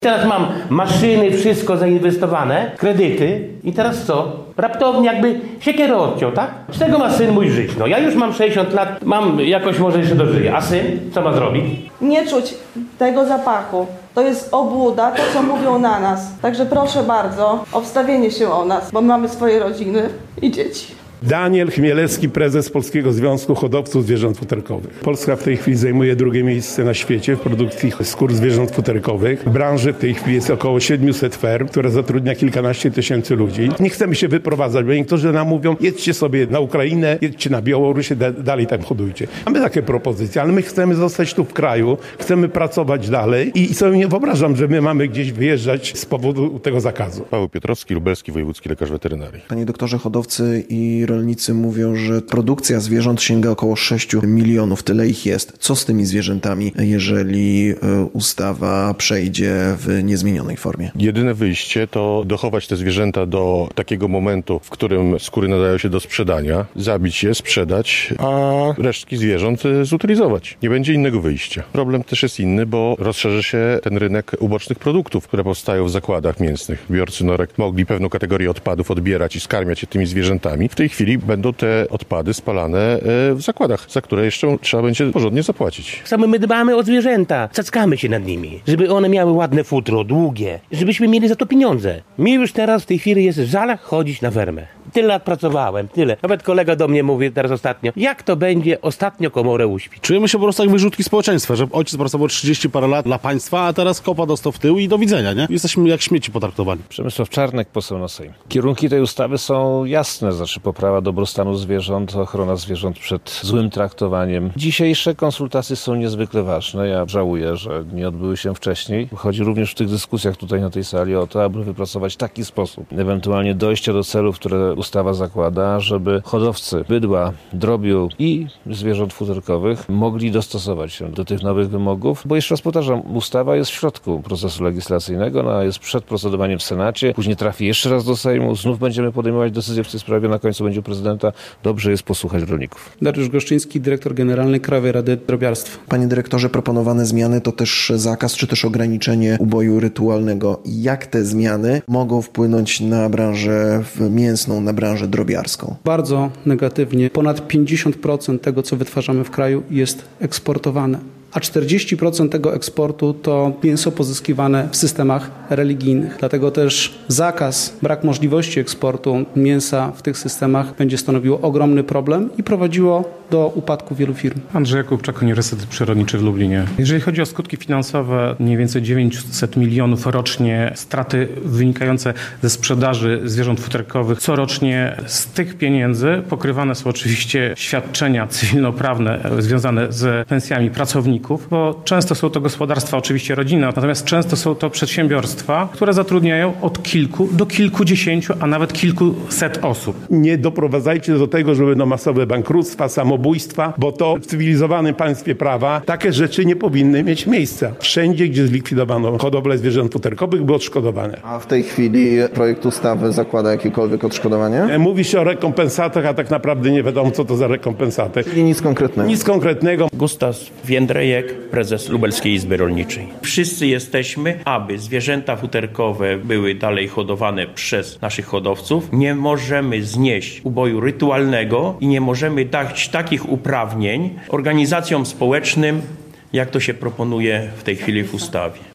Teraz mam maszyny, wszystko zainwestowane, kredyty i teraz co? Raptownie jakby siekierę odciął, tak? Z tego ma syn mój żyć. No ja już mam 60 lat, mam jakoś może jeszcze dożyję. A syn co ma zrobić? Nie czuć tego zapachu. To jest obłuda, to co mówią na nas. Także proszę bardzo o wstawienie się o nas, bo mamy swoje rodziny i dzieci. Daniel Chmielewski, prezes Polskiego Związku Hodowców Zwierząt Futerkowych. Polska w tej chwili zajmuje drugie miejsce na świecie w produkcji skór zwierząt futerkowych. W branży w tej chwili jest około 700 ferm, które zatrudnia kilkanaście tysięcy ludzi. Nie chcemy się wyprowadzać, bo niektórzy nam mówią, jedźcie sobie na Ukrainę, jedźcie na Białoruś, dalej tam hodujcie. Mamy takie propozycje, ale my chcemy zostać tu w kraju, chcemy pracować dalej i sobie nie wyobrażam, że my mamy gdzieś wyjeżdżać z powodu tego zakazu. Paweł Piotrowski, lubelski wojewódzki lekarz weterynarii. Panie doktorze, hodowcy i rolnicy mówią, że produkcja zwierząt sięga około 6 milionów, tyle ich jest. Co z tymi zwierzętami, jeżeli ustawa przejdzie w niezmienionej formie? Jedyne wyjście to dochować te zwierzęta do takiego momentu, w którym skóry nadają się do sprzedania, zabić je, sprzedać, a resztki zwierząt zutylizować. Nie będzie innego wyjścia. Problem też jest inny, bo rozszerzy się ten rynek ubocznych produktów, które powstają w zakładach mięsnych. Biorcy norek mogli pewną kategorię odpadów odbierać i skarmiać je tymi zwierzętami. W tej chwili będą te odpady spalane w zakładach, za które jeszcze trzeba będzie porządnie zapłacić. Same my dbamy o zwierzęta, cackamy się nad nimi, żeby one miały ładne futro, długie, żebyśmy mieli za to pieniądze. Mi już teraz w tej chwili jest żal chodzić na fermę. Tyle lat pracowałem, tyle. Nawet kolega do mnie mówi teraz ostatnio, jak to będzie ostatnio komorę uśpić. Czujemy się po prostu jak wyrzutki społeczeństwa, że ojciec pracował 30 parę lat dla państwa, a teraz kopa dostał w tył i do widzenia, nie? Jesteśmy jak śmieci potraktowani. Przemysław Czarnek, poseł na Sejm. Kierunki tej ustawy są jasne, znaczy poprawa dobrostanu zwierząt, ochrona zwierząt przed złym traktowaniem. Dzisiejsze konsultacje są niezwykle ważne. Ja żałuję, że nie odbyły się wcześniej. Chodzi również w tych dyskusjach tutaj na tej sali o to, aby wypracować taki sposób, ewentualnie dojścia do celów, które ustawa zakłada, żeby hodowcy bydła, drobiu i zwierząt futerkowych mogli dostosować się do tych nowych wymogów, bo jeszcze raz powtarzam, ustawa jest w środku procesu legislacyjnego, ona jest przed procedowaniem w Senacie, później trafi jeszcze raz do Sejmu, znów będziemy podejmować decyzję w tej sprawie, na końcu będzie prezydenta. Dobrze jest posłuchać rolników. Dariusz Goszczyński, dyrektor generalny Krajowej Rady Drobiarstwa. Panie dyrektorze, proponowane zmiany to też zakaz czy też ograniczenie uboju rytualnego. Jak te zmiany mogą wpłynąć na branżę mięsną, na branżę drobiarską? Bardzo negatywnie. Ponad 50% tego, co wytwarzamy w kraju, jest eksportowane. A 40% tego eksportu to mięso pozyskiwane w systemach religijnych. Dlatego też zakaz, brak możliwości eksportu mięsa w tych systemach będzie stanowiło ogromny problem i prowadziło do upadku wielu firm. Andrzej Jakubczak, Uniwersytet Przyrodniczy w Lublinie. Jeżeli chodzi o skutki finansowe, mniej więcej 900 milionów rocznie straty wynikające ze sprzedaży zwierząt futerkowych. Corocznie z tych pieniędzy pokrywane są oczywiście świadczenia cywilnoprawne związane z pensjami pracowników, bo często są to gospodarstwa oczywiście rodzinne, natomiast często są to przedsiębiorstwa, które zatrudniają od kilku do kilkudziesięciu, a nawet kilkuset osób. Nie doprowadzajcie do tego, że będą masowe bankructwa, samobójstwa, bo to w cywilizowanym państwie prawa takie rzeczy nie powinny mieć miejsca. Wszędzie, gdzie zlikwidowano hodowlę zwierząt futerkowych, były odszkodowane. A w tej chwili projekt ustawy zakłada jakiekolwiek odszkodowanie? Mówi się o rekompensatach, a tak naprawdę nie wiadomo, co to za rekompensaty. I nic konkretnego. Nic konkretnego. Gustaw Jędrejek, prezes Lubelskiej Izby Rolniczej. Wszyscy jesteśmy, aby zwierzęta futerkowe były dalej hodowane przez naszych hodowców. Nie możemy znieść uboju rytualnego i nie możemy dać takich uprawnień organizacjom społecznym, jak to się proponuje w tej chwili w ustawie.